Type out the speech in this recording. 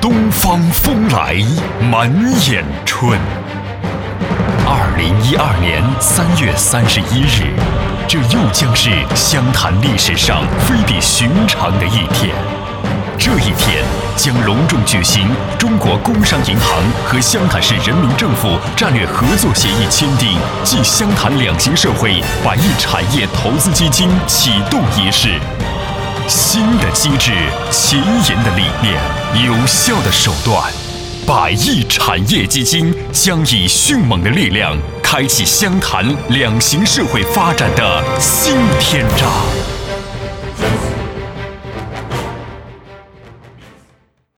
东方风来，满眼春。2012年3月31日，这又将是湘潭历史上非比寻常的一天。这一天将隆重举行中国工商银行和湘潭市人民政府战略合作协议签订暨湘潭两型社会百亿产业投资基金启动仪式。新的机制、前沿的理念、有效的手段，百亿产业基金将以迅猛的力量，开启湘潭两型社会发展的新篇章。